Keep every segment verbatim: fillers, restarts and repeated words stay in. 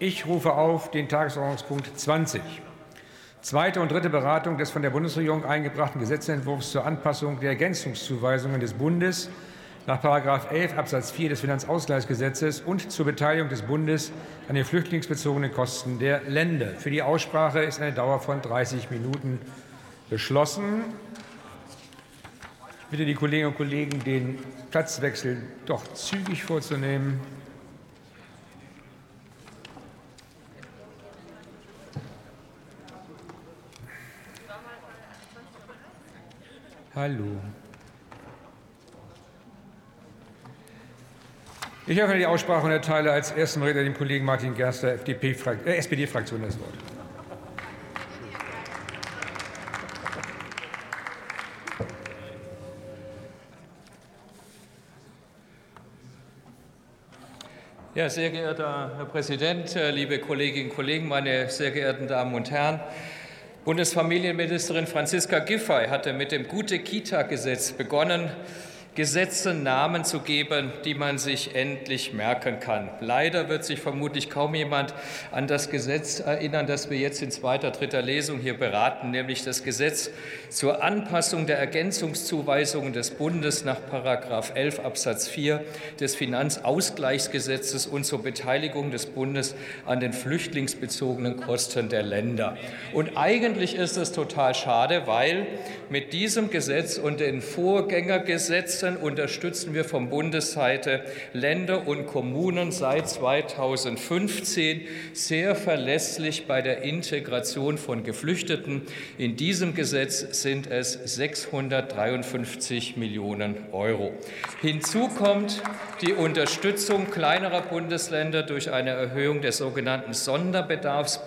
Ich rufe auf den Tagesordnungspunkt zwanzig. Zweite und dritte Beratung des von der Bundesregierung eingebrachten Gesetzentwurfs zur Anpassung der Ergänzungszuweisungen des Bundes nach Paragraph elf Absatz vier des Finanzausgleichsgesetzes und zur Beteiligung des Bundes an den flüchtlingsbezogenen Kosten der Länder. Für die Aussprache ist eine Dauer von dreißig Minuten beschlossen. Ich bitte die Kolleginnen und Kollegen, den Platzwechsel doch zügig vorzunehmen. Hallo. Ich öffne die Aussprache und erteile als ersten Redner dem Kollegen Martin Gerster, F D P, äh, S P D-Fraktion, das Wort. Ja, sehr geehrter Herr Präsident, liebe Kolleginnen und Kollegen, meine sehr geehrten Damen und Herren! Bundesfamilienministerin Franziska Giffey hatte mit dem Gute-Kita-Gesetz begonnen, Gesetzen Namen zu geben, die man sich endlich merken kann. Leider wird sich vermutlich kaum jemand an das Gesetz erinnern, das wir jetzt in zweiter, dritter Lesung hier beraten, nämlich das Gesetz zur Anpassung der Ergänzungszuweisungen des Bundes nach Paragraph elf Absatz vier des Finanzausgleichsgesetzes und zur Beteiligung des Bundes an den flüchtlingsbezogenen Kosten der Länder. Und eigentlich ist es total schade, weil mit diesem Gesetz und den Vorgängergesetzen unterstützen wir von Bundesseite Länder und Kommunen seit zweitausendfünfzehn sehr verlässlich bei der Integration von Geflüchteten. In diesem Gesetz sind es sechshundertdreiundfünfzig Millionen Euro. Hinzu kommt die Unterstützung kleinerer Bundesländer durch eine Erhöhung der sogenannten Sonderbedarfs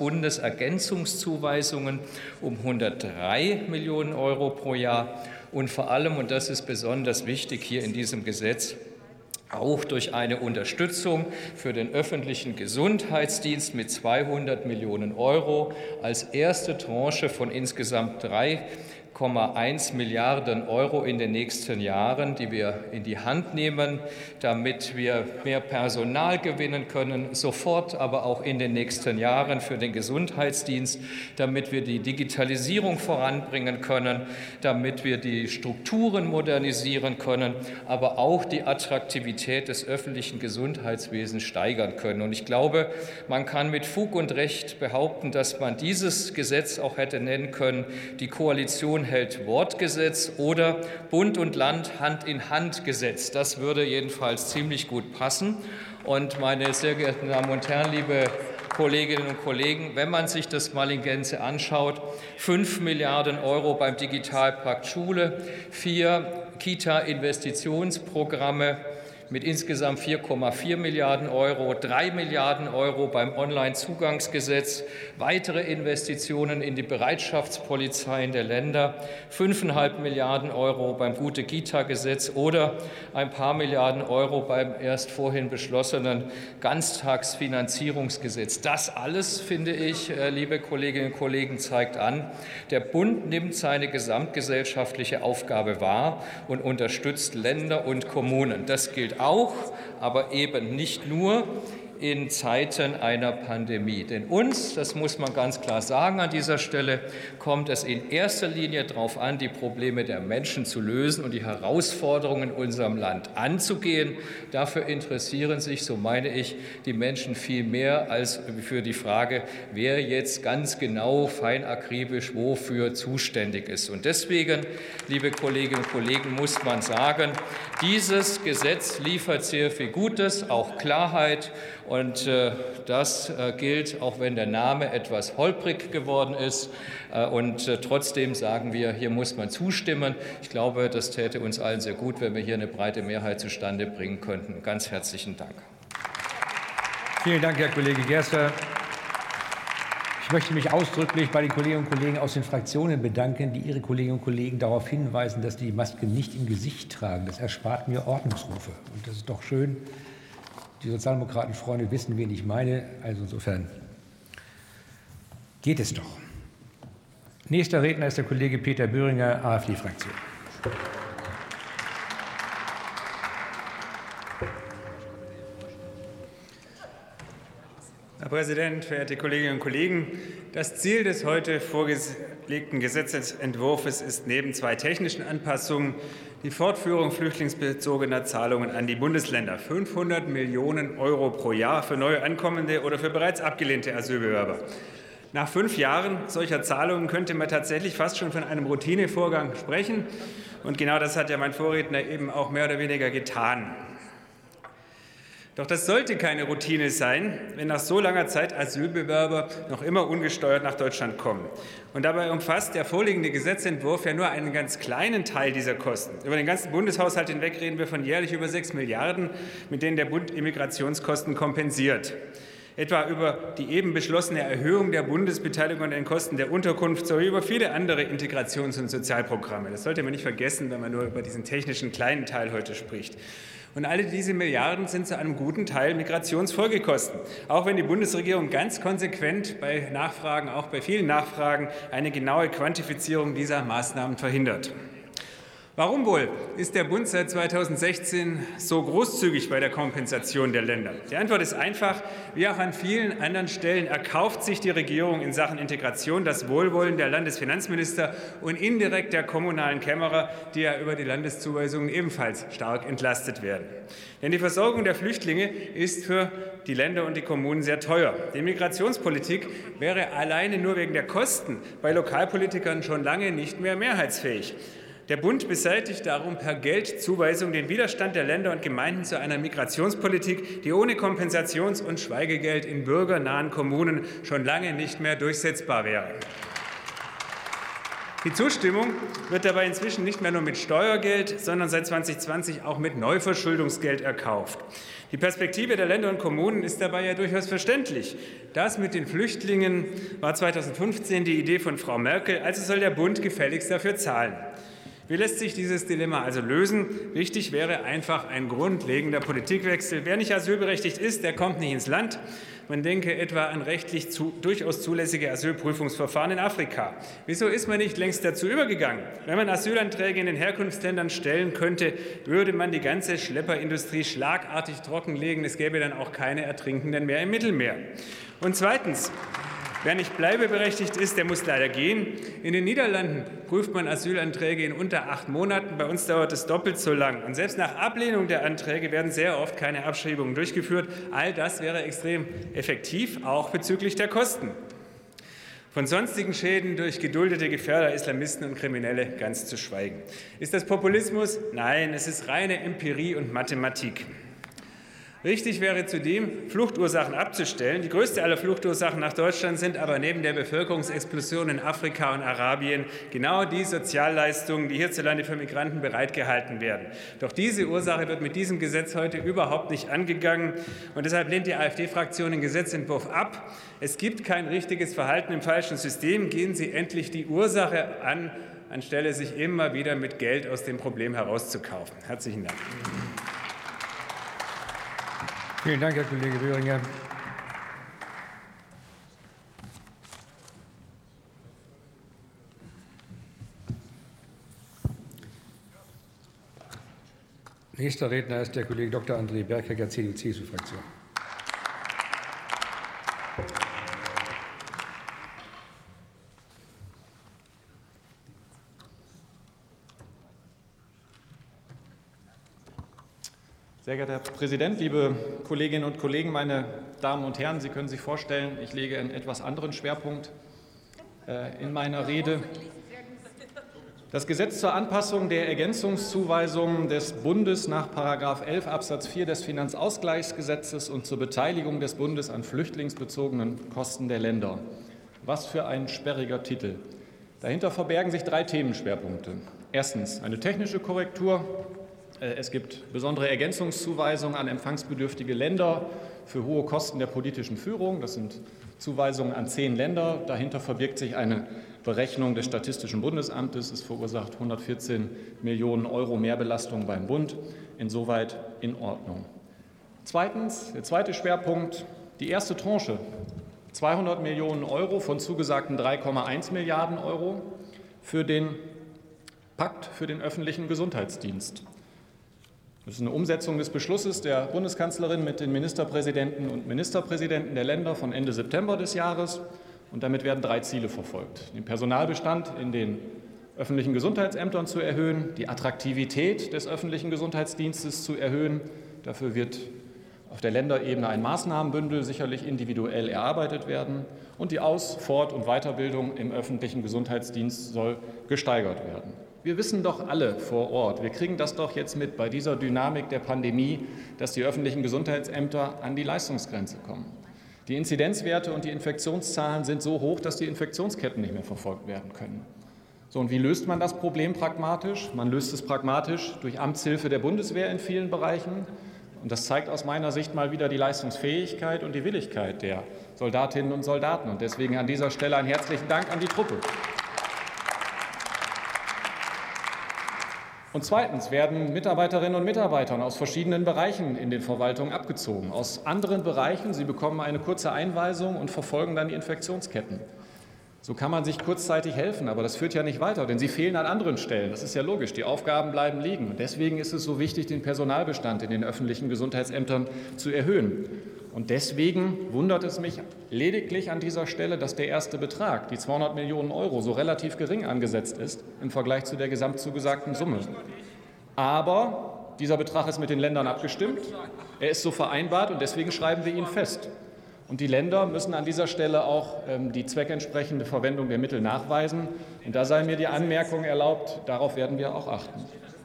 Bundesergänzungszuweisungen um hundertdrei Millionen Euro pro Jahr. Und vor allem, und das ist besonders wichtig hier in diesem Gesetz, auch durch eine Unterstützung für den öffentlichen Gesundheitsdienst mit zweihundert Millionen Euro als erste Tranche von insgesamt drei Komma eins Milliarden Euro in den nächsten Jahren, die wir in die Hand nehmen, damit wir mehr Personal gewinnen können, sofort, aber auch in den nächsten Jahren für den Gesundheitsdienst, damit wir die Digitalisierung voranbringen können, damit wir die Strukturen modernisieren können, aber auch die Attraktivität des öffentlichen Gesundheitswesens steigern können. Und ich glaube, man kann mit Fug und Recht behaupten, dass man dieses Gesetz auch hätte nennen können, die Koalition hält Wortgesetz oder Bund und Land Hand in Hand Gesetz. Das würde jedenfalls ziemlich gut passen. Und meine sehr geehrten Damen und Herren, liebe Kolleginnen und Kollegen, wenn man sich das mal in Gänze anschaut, fünf Milliarden Euro beim Digitalpakt Schule, vier Kita-Investitionsprogramme mit insgesamt vier Komma vier Milliarden Euro, drei Milliarden Euro beim Onlinezugangsgesetz, weitere Investitionen in die Bereitschaftspolizeien der Länder, fünf Komma fünf Milliarden Euro beim Gute-Kita-Gesetz oder ein paar Milliarden Euro beim erst vorhin beschlossenen Ganztagsfinanzierungsgesetz. Das alles, finde ich, liebe Kolleginnen und Kollegen, zeigt an, der Bund nimmt seine gesamtgesellschaftliche Aufgabe wahr und unterstützt Länder und Kommunen. Das gilt auch, aber eben nicht nur in Zeiten einer Pandemie. Denn uns, das muss man ganz klar sagen an dieser Stelle, kommt es in erster Linie darauf an, die Probleme der Menschen zu lösen und die Herausforderungen in unserem Land anzugehen. Dafür interessieren sich, so meine ich, die Menschen viel mehr als für die Frage, wer jetzt ganz genau, fein akribisch wofür zuständig ist. Und deswegen, liebe Kolleginnen und Kollegen, muss man sagen, dieses Gesetz liefert sehr viel Gutes, auch Klarheit. Und äh, das äh, gilt, auch wenn der Name etwas holprig geworden ist. Äh, und äh, trotzdem sagen wir, hier muss man zustimmen. Ich glaube, das täte uns allen sehr gut, wenn wir hier eine breite Mehrheit zustande bringen könnten. Ganz herzlichen Dank. Vielen Dank, Herr Kollege Gerster. Ich möchte mich ausdrücklich bei den Kolleginnen und Kollegen aus den Fraktionen bedanken, die ihre Kolleginnen und Kollegen darauf hinweisen, dass die Maske nicht im Gesicht tragen. Das erspart mir Ordnungsrufe. Und das ist doch schön. Die Sozialdemokraten-Freunde wissen, wen ich meine. Also insofern geht es doch. Nächster Redner ist der Kollege Peter Böhringer, AfD-Fraktion. Herr Präsident, verehrte Kolleginnen und Kollegen! Das Ziel des heute vorgelegten Gesetzentwurfs ist neben zwei technischen Anpassungen die Fortführung flüchtlingsbezogener Zahlungen an die Bundesländer. fünfhundert Millionen Euro pro Jahr für neu ankommende oder für bereits abgelehnte Asylbewerber. Nach fünf Jahren solcher Zahlungen könnte man tatsächlich fast schon von einem Routinevorgang sprechen. Und genau das hat ja mein Vorredner eben auch mehr oder weniger getan. Doch das sollte keine Routine sein, wenn nach so langer Zeit Asylbewerber noch immer ungesteuert nach Deutschland kommen. Und dabei umfasst der vorliegende Gesetzentwurf ja nur einen ganz kleinen Teil dieser Kosten. Über den ganzen Bundeshaushalt hinweg reden wir von jährlich über sechs Milliarden, mit denen der Bund Immigrationskosten kompensiert. Etwa über die eben beschlossene Erhöhung der Bundesbeteiligung an den Kosten der Unterkunft sowie über viele andere Integrations- und Sozialprogramme. Das sollte man nicht vergessen, wenn man nur über diesen technischen kleinen Teil heute spricht. Und alle diese Milliarden sind zu einem guten Teil Migrationsfolgekosten, auch wenn die Bundesregierung ganz konsequent bei Nachfragen, auch bei vielen Nachfragen, eine genaue Quantifizierung dieser Maßnahmen verhindert. Warum wohl ist der Bund seit zweitausendsechzehn so großzügig bei der Kompensation der Länder? Die Antwort ist einfach, wie auch an vielen anderen Stellen erkauft sich die Regierung in Sachen Integration das Wohlwollen der Landesfinanzminister und indirekt der kommunalen Kämmerer, die ja über die Landeszuweisungen ebenfalls stark entlastet werden. Denn die Versorgung der Flüchtlinge ist für die Länder und die Kommunen sehr teuer. Die Migrationspolitik wäre alleine nur wegen der Kosten bei Lokalpolitikern schon lange nicht mehr mehrheitsfähig. Der Bund beseitigt darum per Geldzuweisung den Widerstand der Länder und Gemeinden zu einer Migrationspolitik, die ohne Kompensations- und Schweigegeld in bürgernahen Kommunen schon lange nicht mehr durchsetzbar wäre. Die Zustimmung wird dabei inzwischen nicht mehr nur mit Steuergeld, sondern seit zweitausendzwanzig auch mit Neuverschuldungsgeld erkauft. Die Perspektive der Länder und Kommunen ist dabei ja durchaus verständlich. Das mit den Flüchtlingen war zweitausendfünfzehn die Idee von Frau Merkel, also soll der Bund gefälligst dafür zahlen. Wie lässt sich dieses Dilemma also lösen? Wichtig wäre einfach ein grundlegender Politikwechsel. Wer nicht asylberechtigt ist, der kommt nicht ins Land. Man denke etwa an rechtlich zu, durchaus zulässige Asylprüfungsverfahren in Afrika. Wieso ist man nicht längst dazu übergegangen? Wenn man Asylanträge in den Herkunftsländern stellen könnte, würde man die ganze Schlepperindustrie schlagartig trockenlegen. Es gäbe dann auch keine Ertrinkenden mehr im Mittelmeer. Und zweitens, wer nicht bleibeberechtigt ist, der muss leider gehen. In den Niederlanden prüft man Asylanträge in unter acht Monaten. Bei uns dauert es doppelt so lang. Und selbst nach Ablehnung der Anträge werden sehr oft keine Abschiebungen durchgeführt. All das wäre extrem effektiv, auch bezüglich der Kosten. Von sonstigen Schäden durch geduldete Gefährder, Islamisten und Kriminelle ganz zu schweigen. Ist das Populismus? Nein, es ist reine Empirie und Mathematik. Richtig wäre zudem, Fluchtursachen abzustellen. Die größte aller Fluchtursachen nach Deutschland sind aber neben der Bevölkerungsexplosion in Afrika und Arabien genau die Sozialleistungen, die hierzulande für Migranten bereitgehalten werden. Doch diese Ursache wird mit diesem Gesetz heute überhaupt nicht angegangen. Und deshalb lehnt die AfD-Fraktion den Gesetzentwurf ab. Es gibt kein richtiges Verhalten im falschen System. Gehen Sie endlich die Ursache an, anstelle sich immer wieder mit Geld aus dem Problem herauszukaufen. Herzlichen Dank. Vielen Dank, Herr Kollege Röhringer. Nächster Redner ist der Kollege Doktor André Berghecker, C D U-C S U-Fraktion. Sehr geehrter Herr Präsident, liebe Kolleginnen und Kollegen, meine Damen und Herren! Sie können sich vorstellen, ich lege einen etwas anderen Schwerpunkt äh, in meiner Rede. Das Gesetz zur Anpassung der Ergänzungszuweisungen des Bundes nach Paragraph elf Absatz vier des Finanzausgleichsgesetzes und zur Beteiligung des Bundes an flüchtlingsbezogenen Kosten der Länder. Was für ein sperriger Titel. Dahinter verbergen sich drei Themenschwerpunkte. Erstens eine technische Korrektur. Es gibt besondere Ergänzungszuweisungen an empfangsbedürftige Länder für hohe Kosten der politischen Führung. Das sind Zuweisungen an zehn Länder. Dahinter verbirgt sich eine Berechnung des Statistischen Bundesamtes. Es verursacht hundertvierzehn Millionen Euro Mehrbelastung beim Bund. Insoweit in Ordnung. Zweitens, der zweite Schwerpunkt, die erste Tranche, zweihundert Millionen Euro von zugesagten drei Komma eins Milliarden Euro für den Pakt für den öffentlichen Gesundheitsdienst. Das ist eine Umsetzung des Beschlusses der Bundeskanzlerin mit den Ministerpräsidenten und Ministerpräsidenten der Länder von Ende September des Jahres. Und damit werden drei Ziele verfolgt: Den Personalbestand in den öffentlichen Gesundheitsämtern zu erhöhen, die Attraktivität des öffentlichen Gesundheitsdienstes zu erhöhen. Dafür wird auf der Länderebene ein Maßnahmenbündel sicherlich individuell erarbeitet werden. Und die Aus-, Fort- und Weiterbildung im öffentlichen Gesundheitsdienst soll gesteigert werden. Wir wissen doch alle vor Ort, wir kriegen das doch jetzt mit bei dieser Dynamik der Pandemie, dass die öffentlichen Gesundheitsämter an die Leistungsgrenze kommen. Die Inzidenzwerte und die Infektionszahlen sind so hoch, dass die Infektionsketten nicht mehr verfolgt werden können. So, und wie löst man das Problem pragmatisch? Man löst es pragmatisch durch Amtshilfe der Bundeswehr in vielen Bereichen. Und das zeigt aus meiner Sicht mal wieder die Leistungsfähigkeit und die Willigkeit der Soldatinnen und Soldaten. Und deswegen an dieser Stelle einen herzlichen Dank an die Truppe. Und zweitens werden Mitarbeiterinnen und Mitarbeiter aus verschiedenen Bereichen in den Verwaltungen abgezogen. Aus anderen Bereichen, sie bekommen eine kurze Einweisung und verfolgen dann die Infektionsketten. So kann man sich kurzzeitig helfen, aber das führt ja nicht weiter, denn sie fehlen an anderen Stellen. Das ist ja logisch, die Aufgaben bleiben liegen. Und deswegen ist es so wichtig, den Personalbestand in den öffentlichen Gesundheitsämtern zu erhöhen. Und deswegen wundert es mich lediglich an dieser Stelle, dass der erste Betrag, die zweihundert Millionen Euro, so relativ gering angesetzt ist im Vergleich zu der gesamt zugesagten Summe. Aber dieser Betrag ist mit den Ländern abgestimmt, er ist so vereinbart und deswegen schreiben wir ihn fest. Und die Länder müssen an dieser Stelle auch ähm, die zweckentsprechende Verwendung der Mittel nachweisen. Und da sei mir die Anmerkung erlaubt, darauf werden wir auch achten.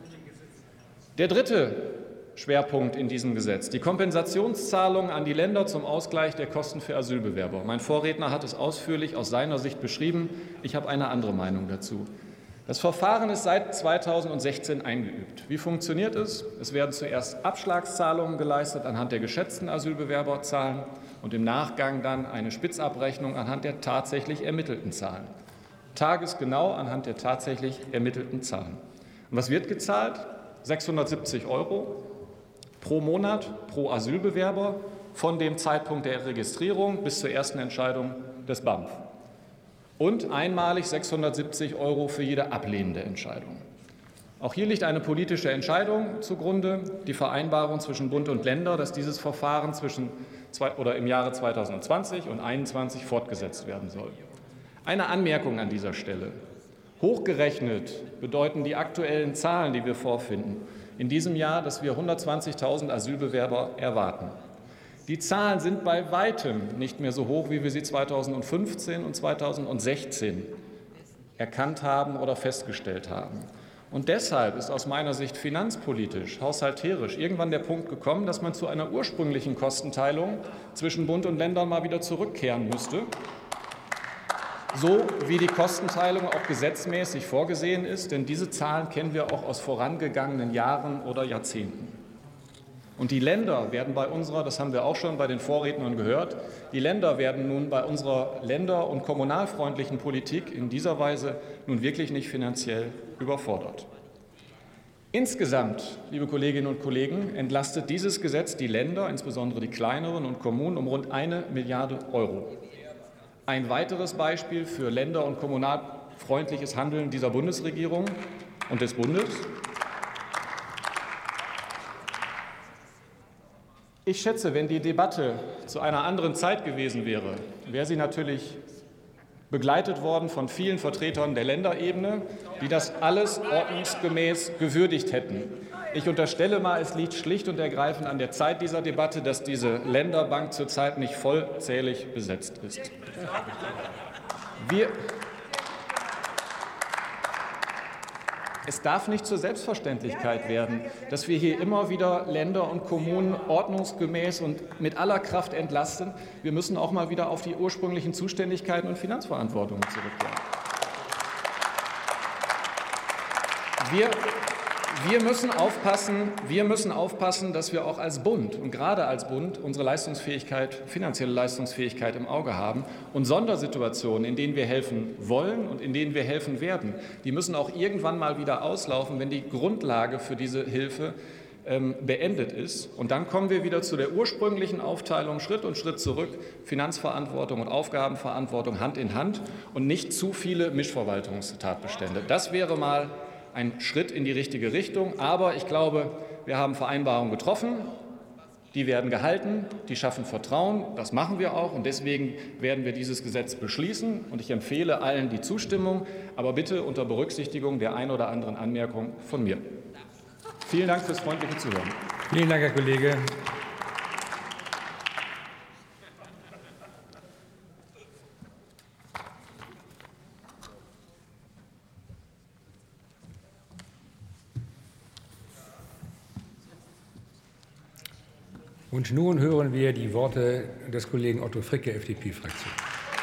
Der dritte Schwerpunkt in diesem Gesetz: die Kompensationszahlungen an die Länder zum Ausgleich der Kosten für Asylbewerber. Mein Vorredner hat es ausführlich aus seiner Sicht beschrieben. Ich habe eine andere Meinung dazu. Das Verfahren ist seit zweitausendsechzehn eingeübt. Wie funktioniert es? Es werden zuerst Abschlagszahlungen geleistet anhand der geschätzten Asylbewerberzahlen und im Nachgang dann eine Spitzabrechnung anhand der tatsächlich ermittelten Zahlen. Tagesgenau anhand der tatsächlich ermittelten Zahlen. Und was wird gezahlt? sechshundertsiebzig Euro pro Monat pro Asylbewerber von dem Zeitpunkt der Registrierung bis zur ersten Entscheidung des B A M F. Und einmalig sechshundertsiebzig Euro für jede ablehnende Entscheidung. Auch hier liegt eine politische Entscheidung zugrunde, die Vereinbarung zwischen Bund und Länder, dass dieses Verfahren zwischen zwei, oder im Jahre zweitausendzwanzig und zweitausendeinundzwanzig fortgesetzt werden soll. Eine Anmerkung an dieser Stelle: Hochgerechnet bedeuten die aktuellen Zahlen, die wir vorfinden, in diesem Jahr, dass wir hundertzwanzigtausend Asylbewerber erwarten. Die Zahlen sind bei weitem nicht mehr so hoch, wie wir sie zweitausendfünfzehn und zweitausendsechzehn erkannt haben oder festgestellt haben. Und deshalb ist aus meiner Sicht finanzpolitisch, haushalterisch irgendwann der Punkt gekommen, dass man zu einer ursprünglichen Kostenteilung zwischen Bund und Ländern mal wieder zurückkehren müsste, so wie die Kostenteilung auch gesetzmäßig vorgesehen ist. Denn diese Zahlen kennen wir auch aus vorangegangenen Jahren oder Jahrzehnten. Und die Länder werden bei unserer, das haben wir auch schon bei den Vorrednern gehört, die Länder werden nun bei unserer länder- und kommunalfreundlichen Politik in dieser Weise nun wirklich nicht finanziell überfordert. Insgesamt, liebe Kolleginnen und Kollegen, entlastet dieses Gesetz die Länder, insbesondere die kleineren und Kommunen, um rund eine Milliarde Euro. Ein weiteres Beispiel für länder- und kommunalfreundliches Handeln dieser Bundesregierung und des Bundes. Ich schätze, wenn die Debatte zu einer anderen Zeit gewesen wäre, wäre sie natürlich begleitet worden von vielen Vertretern der Länderebene, die das alles ordnungsgemäß gewürdigt hätten. Ich unterstelle mal, es liegt schlicht und ergreifend an der Zeit dieser Debatte, dass diese Länderbank zurzeit nicht vollzählig besetzt ist. Wir Es darf nicht zur Selbstverständlichkeit werden, dass wir hier immer wieder Länder und Kommunen ordnungsgemäß und mit aller Kraft entlasten. Wir müssen auch mal wieder auf die ursprünglichen Zuständigkeiten und Finanzverantwortungen zurückkehren. Wir Wir müssen aufpassen, wir müssen aufpassen, dass wir auch als Bund und gerade als Bund unsere Leistungsfähigkeit, finanzielle Leistungsfähigkeit im Auge haben. Und Sondersituationen, in denen wir helfen wollen und in denen wir helfen werden, die müssen auch irgendwann mal wieder auslaufen, wenn die Grundlage für diese Hilfe ähm, beendet ist. Und dann kommen wir wieder zu der ursprünglichen Aufteilung, Schritt und Schritt zurück, Finanzverantwortung und Aufgabenverantwortung Hand in Hand und nicht zu viele Mischverwaltungstatbestände. Das wäre mal ein Schritt in die richtige Richtung. Aber ich glaube, wir haben Vereinbarungen getroffen. Die werden gehalten, die schaffen Vertrauen, das machen wir auch, und deswegen werden wir dieses Gesetz beschließen. Und ich empfehle allen die Zustimmung, aber bitte unter Berücksichtigung der ein oder anderen Anmerkung von mir. Vielen Dank fürs freundliche Zuhören. Vielen Dank, Herr Kollege. Und nun hören wir die Worte des Kollegen Otto Fricke, F D P-Fraktion.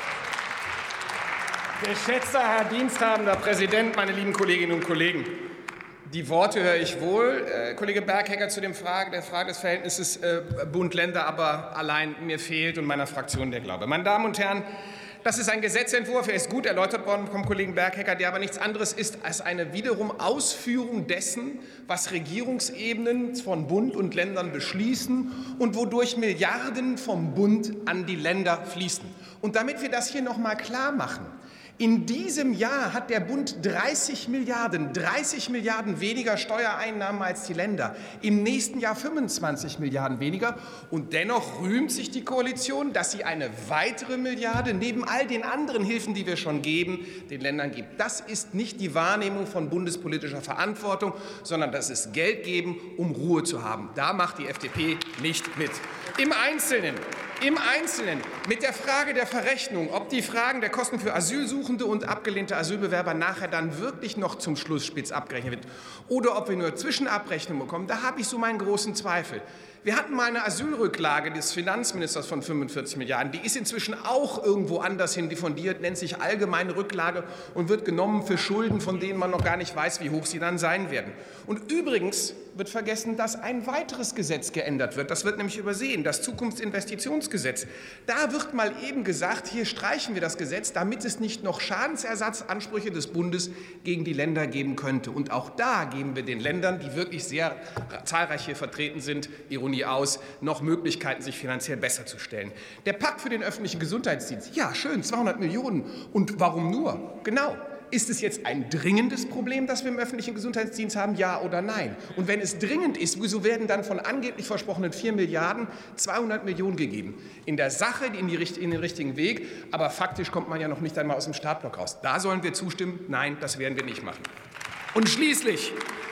Geschätzter Herr diensthabender Präsident, meine lieben Kolleginnen und Kollegen! Die Worte höre ich wohl, äh, Kollege Berghecker, zu dem Frage, der Frage des Verhältnisses äh, Bund-Länder, aber allein mir fehlt und meiner Fraktion der Glaube. Meine Damen und Herren, das ist ein Gesetzentwurf, er ist gut erläutert worden vom Kollegen Berghecker, der aber nichts anderes ist als eine wiederum Ausführung dessen, was Regierungsebenen von Bund und Ländern beschließen und wodurch Milliarden vom Bund an die Länder fließen. Und damit wir das hier noch mal klar machen: In diesem Jahr hat der Bund dreißig Milliarden, dreißig Milliarden weniger Steuereinnahmen als die Länder. Im nächsten Jahr fünfundzwanzig Milliarden weniger. Und dennoch rühmt sich die Koalition, dass sie eine weitere Milliarde neben all den anderen Hilfen, die wir schon geben, den Ländern gibt. Das ist nicht die Wahrnehmung von bundespolitischer Verantwortung, sondern das ist Geld geben, um Ruhe zu haben. Da macht die F D P nicht mit. Im Einzelnen, im Einzelnen mit der Frage der Verrechnung, ob die Fragen der Kosten für Asylsuchende und abgelehnte Asylbewerber nachher dann wirklich noch zum Schluss spitz abgerechnet wird oder ob wir nur Zwischenabrechnungen bekommen, da habe ich so meinen großen Zweifel. Wir hatten mal eine Asylrücklage des Finanzministers von fünfundvierzig Milliarden. Die ist inzwischen auch irgendwo anders hin diffundiert, nennt sich allgemeine Rücklage und wird genommen für Schulden, von denen man noch gar nicht weiß, wie hoch sie dann sein werden. Und übrigens wird vergessen, dass ein weiteres Gesetz geändert wird. Das wird nämlich übersehen, das Zukunftsinvestitionsgesetz. Da wird mal eben gesagt, hier streichen wir das Gesetz, damit es nicht noch Schadensersatzansprüche des Bundes gegen die Länder geben könnte. Und auch da geben wir den Ländern, die wirklich sehr zahlreich hier vertreten sind, Ironie aus, noch Möglichkeiten, sich finanziell besser zu stellen. Der Pakt für den öffentlichen Gesundheitsdienst, ja schön, zweihundert Millionen. Und warum nur? Genau. Ist es jetzt ein dringendes Problem, das wir im öffentlichen Gesundheitsdienst haben, ja oder nein? Und wenn es dringend ist, wieso werden dann von angeblich versprochenen vier Milliarden zweihundert Millionen gegeben? In der Sache in, die, in den richtigen Weg, aber faktisch kommt man ja noch nicht einmal aus dem Startblock raus. Da sollen wir zustimmen? Nein, das werden wir nicht machen. Und schließlich,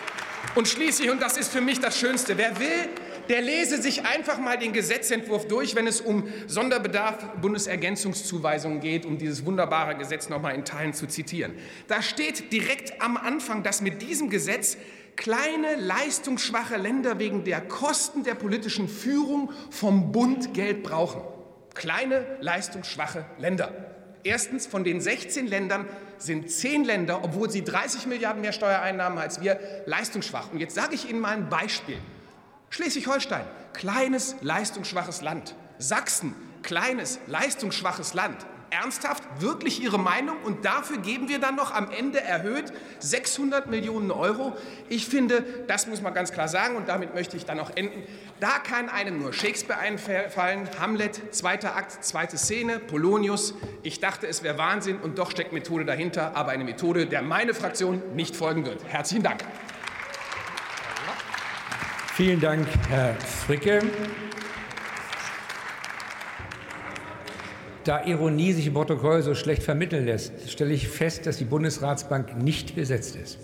und schließlich, und das ist für mich das Schönste, wer will, der lese sich einfach mal den Gesetzentwurf durch, wenn es um Sonderbedarf Bundesergänzungszuweisungen geht, um dieses wunderbare Gesetz noch mal in Teilen zu zitieren. Da steht direkt am Anfang, dass mit diesem Gesetz kleine, leistungsschwache Länder wegen der Kosten der politischen Führung vom Bund Geld brauchen. Kleine, leistungsschwache Länder. Erstens, von den sechzehn Ländern sind zehn Länder, obwohl sie dreißig Milliarden mehr Steuereinnahmen als wir, leistungsschwach. Und jetzt sage ich Ihnen mal ein Beispiel. Schleswig-Holstein, kleines, leistungsschwaches Land. Sachsen, kleines, leistungsschwaches Land. Ernsthaft, wirklich Ihre Meinung? Und dafür geben wir dann noch am Ende erhöht sechshundert Millionen Euro? Ich finde, das muss man ganz klar sagen, und damit möchte ich dann auch enden. Da kann einem nur Shakespeare einfallen. Hamlet, zweiter Akt, zweite Szene, Polonius. Ich dachte, es wäre Wahnsinn, und doch steckt Methode dahinter, aber eine Methode, der meine Fraktion nicht folgen wird. Herzlichen Dank. Vielen Dank, Herr Fricke. Da Ironie sich im Protokoll so schlecht vermitteln lässt, stelle ich fest, dass die Bundesratsbank nicht besetzt ist.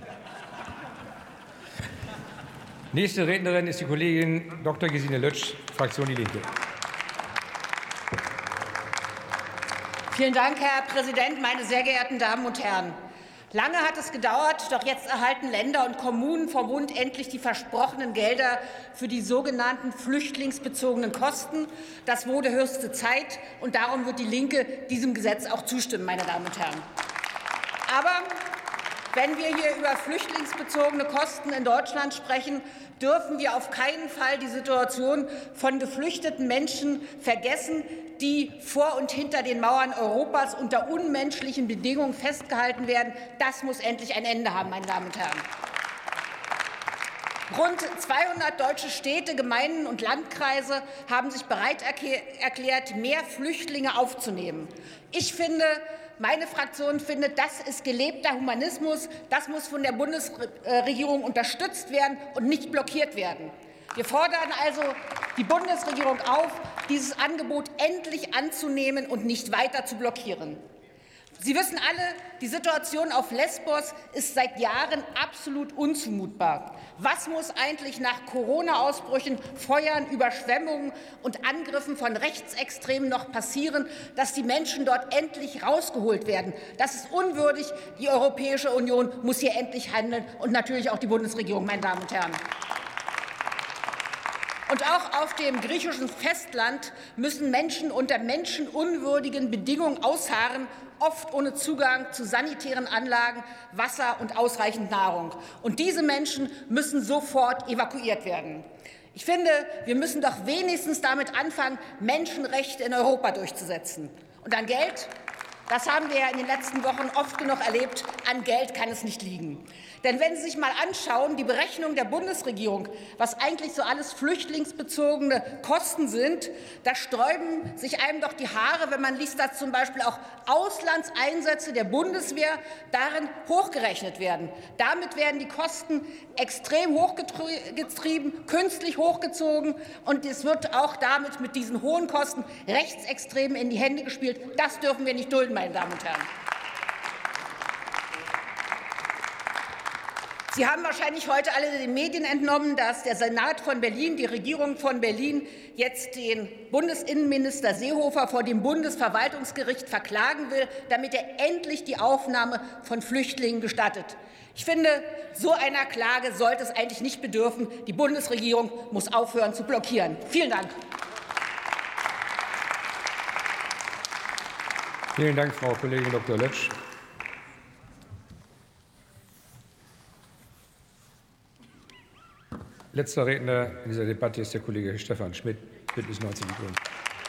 Nächste Rednerin ist die Kollegin Doktor Gesine Lötsch, Fraktion Die Linke. Vielen Dank, Herr Präsident, meine sehr geehrten Damen und Herren! Lange hat es gedauert, doch jetzt erhalten Länder und Kommunen vom Bund endlich die versprochenen Gelder für die sogenannten flüchtlingsbezogenen Kosten. Das wurde höchste Zeit, und darum wird die Linke diesem Gesetz auch zustimmen, meine Damen und Herren. Aber wenn wir hier über flüchtlingsbezogene Kosten in Deutschland sprechen, dürfen wir auf keinen Fall die Situation von geflüchteten Menschen vergessen, die vor und hinter den Mauern Europas unter unmenschlichen Bedingungen festgehalten werden. Das muss endlich ein Ende haben, meine Damen und Herren. Rund zweihundert deutsche Städte, Gemeinden und Landkreise haben sich bereit erklärt, mehr Flüchtlinge aufzunehmen. Ich finde, meine Fraktion findet, das ist gelebter Humanismus. Das muss von der Bundesregierung unterstützt werden und nicht blockiert werden. Wir fordern also die Bundesregierung auf, dieses Angebot endlich anzunehmen und nicht weiter zu blockieren. Sie wissen alle, die Situation auf Lesbos ist seit Jahren absolut unzumutbar. Was muss eigentlich nach Corona-Ausbrüchen, Feuern, Überschwemmungen und Angriffen von Rechtsextremen noch passieren, dass die Menschen dort endlich rausgeholt werden? Das ist unwürdig. Die Europäische Union muss hier endlich handeln und natürlich auch die Bundesregierung, meine Damen und Herren. Und auch auf dem griechischen Festland müssen Menschen unter menschenunwürdigen Bedingungen ausharren, oft ohne Zugang zu sanitären Anlagen, Wasser und ausreichend Nahrung. Und diese Menschen müssen sofort evakuiert werden. Ich finde, wir müssen doch wenigstens damit anfangen, Menschenrechte in Europa durchzusetzen. Und an Geld, das haben wir ja in den letzten Wochen oft genug erlebt, an Geld kann es nicht liegen. Denn wenn Sie sich mal anschauen, die Berechnung der Bundesregierung, was eigentlich so alles flüchtlingsbezogene Kosten sind, da sträuben sich einem doch die Haare, wenn man liest, dass zum Beispiel auch Auslandseinsätze der Bundeswehr darin hochgerechnet werden. Damit werden die Kosten extrem hochgetrieben, künstlich hochgezogen, und es wird auch damit mit diesen hohen Kosten Rechtsextremen in die Hände gespielt. Das dürfen wir nicht dulden, meine Damen und Herren. Sie haben wahrscheinlich heute alle den Medien entnommen, dass der Senat von Berlin, die Regierung von Berlin, jetzt den Bundesinnenminister Seehofer vor dem Bundesverwaltungsgericht verklagen will, damit er endlich die Aufnahme von Flüchtlingen gestattet. Ich finde, so einer Klage sollte es eigentlich nicht bedürfen. Die Bundesregierung muss aufhören zu blockieren. Vielen Dank. Vielen Dank, Frau Kollegin Doktor Lötsch. Letzter Redner in dieser Debatte ist der Kollege Stefan Schmidt, Bündnis neunzig Die Grünen.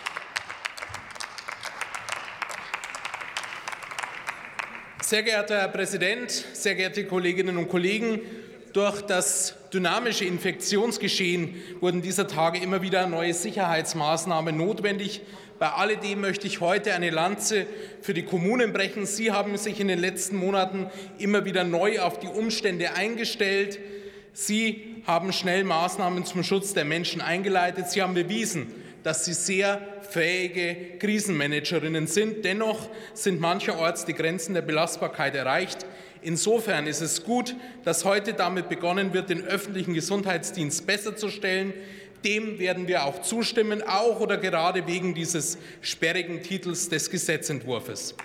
Sehr geehrter Herr Präsident, sehr geehrte Kolleginnen und Kollegen! Durch das dynamische Infektionsgeschehen wurden dieser Tage immer wieder neue Sicherheitsmaßnahmen notwendig. Bei alledem möchte ich heute eine Lanze für die Kommunen brechen. Sie haben sich in den letzten Monaten immer wieder neu auf die Umstände eingestellt. Sie haben schnell Maßnahmen zum Schutz der Menschen eingeleitet. Sie haben bewiesen, dass Sie sehr fähige Krisenmanagerinnen sind. Dennoch sind mancherorts die Grenzen der Belastbarkeit erreicht. Insofern ist es gut, dass heute damit begonnen wird, den öffentlichen Gesundheitsdienst besser zu stellen. Dem werden wir auch zustimmen, auch oder gerade wegen dieses sperrigen Titels des Gesetzentwurfs.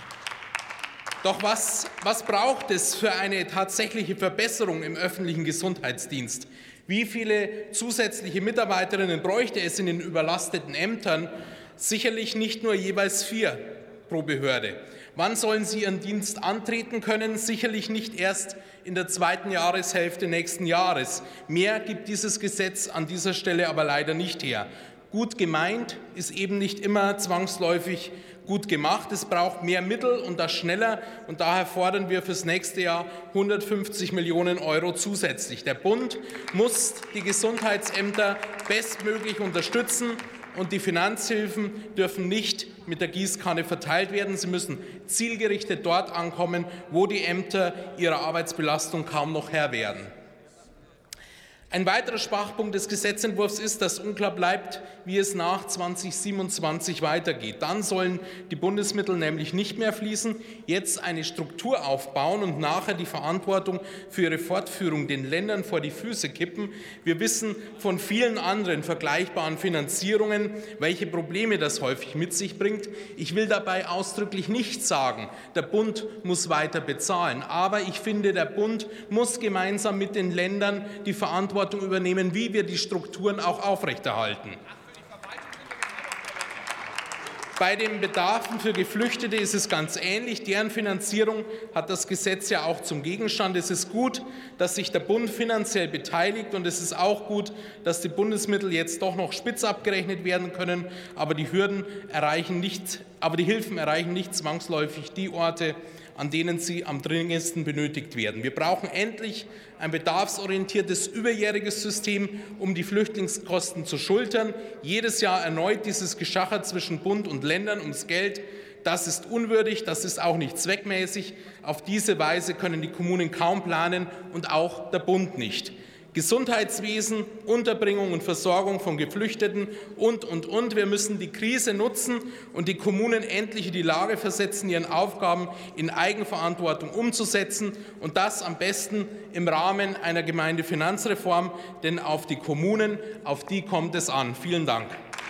Doch was, was braucht es für eine tatsächliche Verbesserung im öffentlichen Gesundheitsdienst? Wie viele zusätzliche Mitarbeiterinnen bräuchte es in den überlasteten Ämtern? Sicherlich nicht nur jeweils vier pro Behörde. Wann sollen sie ihren Dienst antreten können? Sicherlich nicht erst in der zweiten Jahreshälfte nächsten Jahres. Mehr gibt dieses Gesetz an dieser Stelle aber leider nicht her. Gut gemeint ist eben nicht immer zwangsläufig gut gemacht. Es braucht mehr Mittel und das schneller. Und daher fordern wir fürs nächste Jahr hundertfünfzig Millionen Euro zusätzlich. Der Bund muss die Gesundheitsämter bestmöglich unterstützen. Und die Finanzhilfen dürfen nicht mit der Gießkanne verteilt werden. Sie müssen zielgerichtet dort ankommen, wo die Ämter ihrer Arbeitsbelastung kaum noch Herr werden. Ein weiterer Schwachpunkt des Gesetzentwurfs ist, dass unklar bleibt, wie es nach zweitausendsiebenundzwanzig weitergeht. Dann sollen die Bundesmittel nämlich nicht mehr fließen, jetzt eine Struktur aufbauen und nachher die Verantwortung für ihre Fortführung den Ländern vor die Füße kippen. Wir wissen von vielen anderen vergleichbaren Finanzierungen, welche Probleme das häufig mit sich bringt. Ich will dabei ausdrücklich nicht sagen, der Bund muss weiter bezahlen. Aber ich finde, der Bund muss gemeinsam mit den Ländern die Verantwortung übernehmen, wie wir die Strukturen auch aufrechterhalten. Bei den Bedarfen für Geflüchtete ist es ganz ähnlich. Deren Finanzierung hat das Gesetz ja auch zum Gegenstand. Es ist gut, dass sich der Bund finanziell beteiligt, und es ist auch gut, dass die Bundesmittel jetzt doch noch spitz abgerechnet werden können. Aber die Hürden erreichen nicht aber die Hilfen erreichen nicht zwangsläufig die Orte, an denen sie am dringendsten benötigt werden. Wir brauchen endlich ein bedarfsorientiertes, überjähriges System, um die Flüchtlingskosten zu schultern. Jedes Jahr erneut dieses Geschacher zwischen Bund und Ländern ums Geld. Das ist unwürdig, das ist auch nicht zweckmäßig. Auf diese Weise können die Kommunen kaum planen und auch der Bund nicht. Gesundheitswesen, Unterbringung und Versorgung von Geflüchteten und, und, und. Wir müssen die Krise nutzen und die Kommunen endlich in die Lage versetzen, ihren Aufgaben in Eigenverantwortung umzusetzen, und das am besten im Rahmen einer Gemeindefinanzreform, denn auf die Kommunen, auf die kommt es an. Vielen Dank.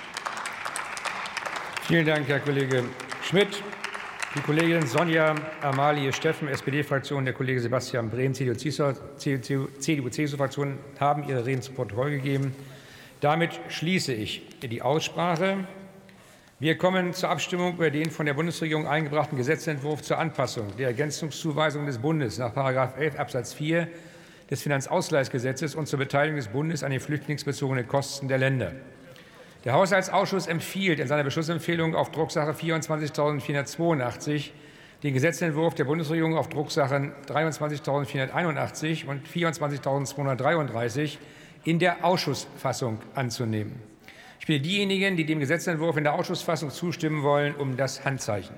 Vielen Dank, Herr Kollege Schmidt. Die Kollegin Sonja Amalie Steffen, S P D-Fraktion, der Kollege Sebastian Brehm, C D U C S U-Fraktion, haben ihre Reden zu Protokoll gegeben. Damit schließe ich die Aussprache. Wir kommen zur Abstimmung über den von der Bundesregierung eingebrachten Gesetzentwurf zur Anpassung der Ergänzungszuweisung des Bundes nach Paragraph elf Absatz vier des Finanzausgleichsgesetzes und zur Beteiligung des Bundes an den flüchtlingsbezogenen Kosten der Länder. Der Haushaltsausschuss empfiehlt in seiner Beschlussempfehlung auf Drucksache vierundzwanzigtausendvierhundertzweiundachtzig den Gesetzentwurf der Bundesregierung auf Drucksachen dreiundzwanzigtausendvierhunderteinundachtzig und vierundzwanzigtausendzweihundertdreiunddreißig in der Ausschussfassung anzunehmen. Ich bitte diejenigen, die dem Gesetzentwurf in der Ausschussfassung zustimmen wollen, um das Handzeichen.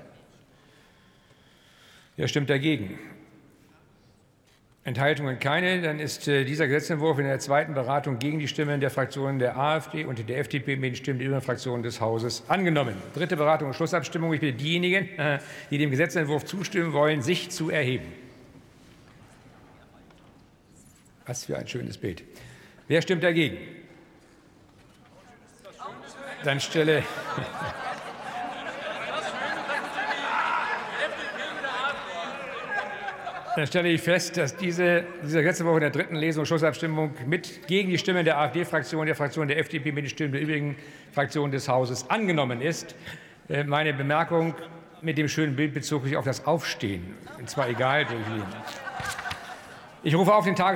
Wer stimmt dagegen? Enthaltungen keine. Dann ist äh, dieser Gesetzentwurf in der zweiten Beratung gegen die Stimmen der Fraktionen der AfD und der F D P mit den Stimmen der übrigen Fraktionen des Hauses angenommen. Dritte Beratung und Schlussabstimmung. Ich bitte diejenigen, äh, die dem Gesetzentwurf zustimmen wollen, sich zu erheben. Was für ein schönes Bild. Wer stimmt dagegen? Dann stelle Dann stelle ich fest, dass diese, dieser Gesetzentwurf in der dritten Lesung und Schlussabstimmung mit gegen die Stimmen der AfD-Fraktion, der Fraktion der F D P mit den Stimmen der übrigen Fraktionen des Hauses angenommen ist. Meine Bemerkung mit dem schönen Bild bezog sich auf das Aufstehen, und zwar egal durch wen. Ich rufe auf den Tagesordnungspunkt